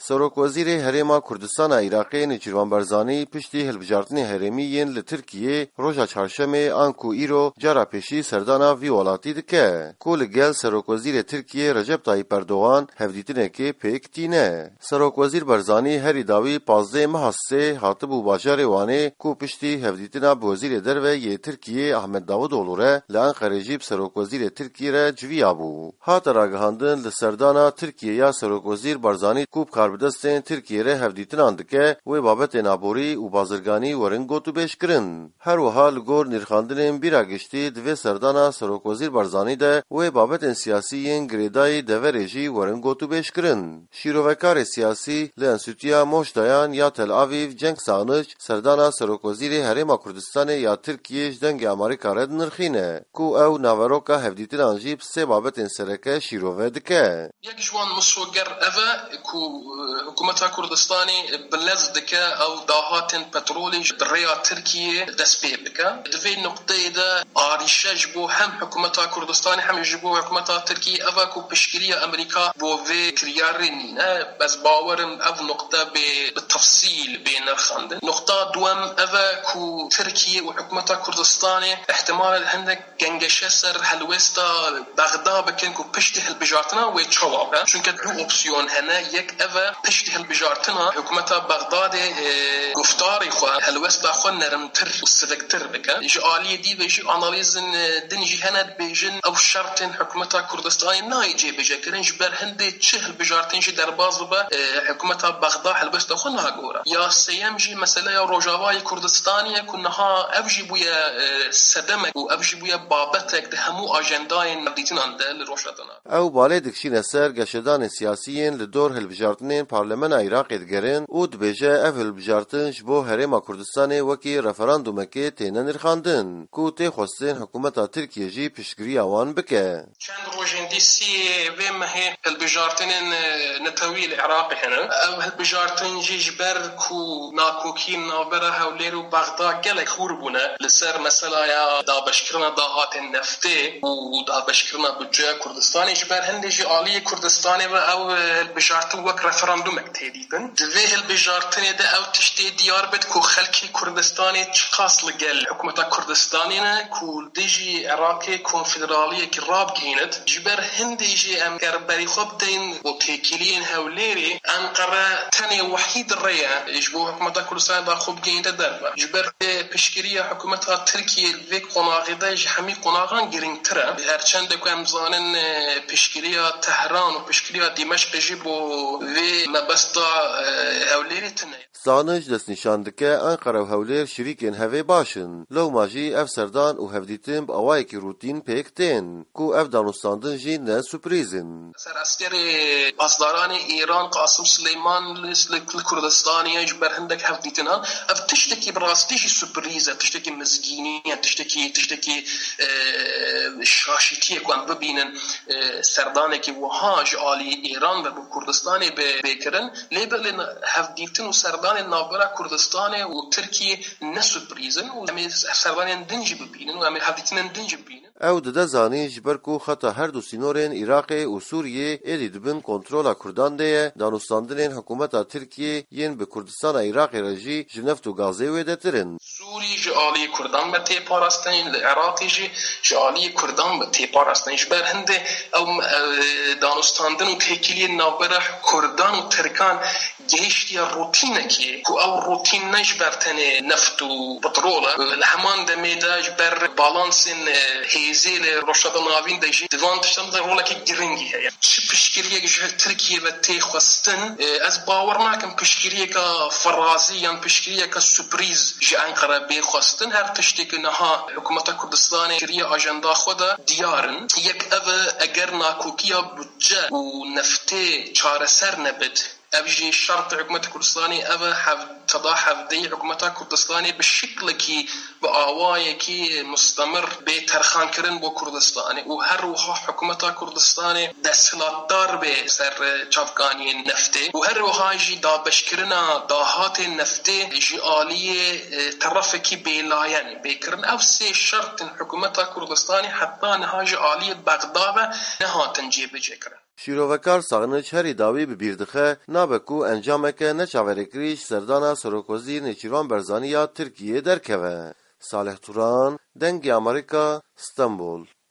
سروک وزیر هرما کردستان عراقی نچیروان برزانی پشتی هلبجارتنی هرمیین لترکیه روژا چهارشنبه آنکو ایرو جارا پیشی سردانا وی ولاتی دکه. کل گل سروک وزیر ترکیه رجب طایب اردوغان هفدیتنه که پیکتینه. سروک وزیر برزانی هری داوی 15 ماه هاتب و باجار وانه کو پشتی هفدیتنا بوزیر دروه یه ترکیه احمد داود اولوره لانقره جیب سروک وزیر ترکیه را جویا بو. هات راگهاندن لسردانا ترکیه یا سروک وزیر برزانی کوب کاربدستین ترکیه را هفدیتنا اندکه و بابت نابوری و بازرگانی ورنگو تو بیش کرن. هر وها لگور نرخاندن بیرا گشتی دوی سردانا سروک وزیر برزانی ده و بابت سیاسیین گریدای دوی رژی ورنگو تو بیش کرن. شیروکار سیاسی لانسوتیا موشدایان یا تل آویو جنگ سانج سردانا سروک وزیر هرما کردستان یا ترکیه جدنگ امریکا رد نرخینه کو او ناوروکا هفدیتن انجیب سه بابت سرکه شیروه دکه. یک جوان مصوگر اوه کو حکومت کردستانی بلز دکه او داهات پترولی دریا ترکیه دست پی بکه. دوی نقطه ده آریشه جبو هم حکومت کردستانی هم جبو حکومت ترکیه اوه کو پشکری امریکا بو وی کریاری نینه بس باورم او نقطه به تفصیل بین نرخاندن. نقطه دوم اوه کو ترکیه و حکومت کردستانی احتمال هندک گنگشه سر هلوستا بغداد بکن کو پشت هلبجارتنا و چوابه چونکه دو اپسیون هنه یک اوه پشت هلبجارتنا حکومت بغداد گفتاری خو هلوستا خو نرمتر و سفکتر بکن جی آلی دی و جی آنالیزن دنجی هند بیجن او شرط حکومت کردستانی نایجی بجه کرن جبر هنده چه هلبجارتن جی درباز با حکومت بغداد هلوستا خو ناگورا یا سیم جی مسئله یا روجاوای کردستانی کنها ابجی بویا سدمک و ابجی بویا بابتک ده همو آجندای نبدیتین انده لروشتنا. او باله دکشین سر گشتان سیاسیین لدور هلبجارتنین پارلمان عراق ادگرن او دبیجه اف هلبجارتن جبو هرما کردستان وکی رفراندومکی تینه نرخاندن کو تی خواستین حکومت ترکیه جی پشگری آوان بکه. چند روژندی سی و مهی هلبجارتنین نتویل عراق هنه او هلبجارتن جی جبر کو ناکوکین نابره هولیر و بغداد گلک خور بونه لسر مثلا یا دابشکرنا داهات نفته و دابشکرنا بجای کردستانی جبر هنده جی آلی کردستانی و او هلبجارتن وک رفراندوم اکتیدیدن دوی هلبجارتنی ده او تشتی دیار بید کو خلکی کردستانی چقاس لگل حکومت کردستانی نه کو دیجی عراقی کنفدرالی که راب گیند جبر هنده جی ام گربری خوب دین و تیکیلین هولیری انقره تنی وحید ریا جبو حکومت کردستان با خوب گینده دربا جبر پشکری حکومت ترکیه ویک قناغی ده همی قناغان گرینگ تره هرچند که امزانن پشکری تهران و پشکری دمشق جبو وی مبستا هولیری تنه سانج دست نشاندکه انقره و هولیر شریکین هوی باشن لو ماجی اف سردان و هفدیتن با اوای کی روتین پیکتین کو اف دانستاندن جی نه سپریزن سر اسکر پاسداران ایران قاسم سلیمان لکل کردستانی جبر هندک هفدیتن اف تشتکی براستیش سپریزه تشتکی مزگینیه تشتکی شاشتیه کن ببینن سردانه که وهاج آلی ایران و کردستانی بکرن لیبل هفدیتن و سردان نابرا کردستان و ترکیه نسپریزن و همی سردان دنجی ببینن و همی هفدیتن دنجی ببینن او ده زانی جبر کو خطا هر دو سینورین عراق و سوریه ایدی دبن کنترول کردان ده دانستاندن حکومت ترکیه ین به کردستان عراق رجی جنفت و گازه ویده ترن سوری جالی کردان به تی پاراستین عراقی جالی کردان به تی پاراستین جبر هنده او دانستاندن و تکیلی نابرا کردان و ترکان گهشتی روتینه که او روتین نجبرتنه نفت و پترول همان دمیده جبر بالانسین هیزیل روشاد ناوین دیجی دوان تشتم در رولا که گرنگی هیا چه پشکریه که ترکیه و تی خواستن از باور ناکم پشکریه که فرازی یا پشکریه که سپریز جی انقره بی خواستن هر تشتی که نها حکومت کردستان کریه آجندا خدا دیارن یک او اگر ناکوکیا بجه و نفته چاره سر نبد ابجي شرط حكومة كردستاني ابا تضع حفدي حكومة كردستاني بالشكل كي بآواي كي مستمر بترخان كرن بو كردستاني وهر وها حكومة كردستاني دسلات دار بسر چافغاني نفته وهر وها جي دابش كرنا داهات نفته جي آلية طرف كي بلاين بكرن او سي شرط حكومة كردستاني حتى نهاج آلية بغداد نهاتن جيب جكرن Şîrovekar Saxniç herî dawî bi bîr dixe nabe ku encameke neçaverekirî ji serdana Serokozî Nêçîrvan Barzanî ya Tirkiyeyê derkeve. Salih Turan, Dengê Amerîka, Stenbol.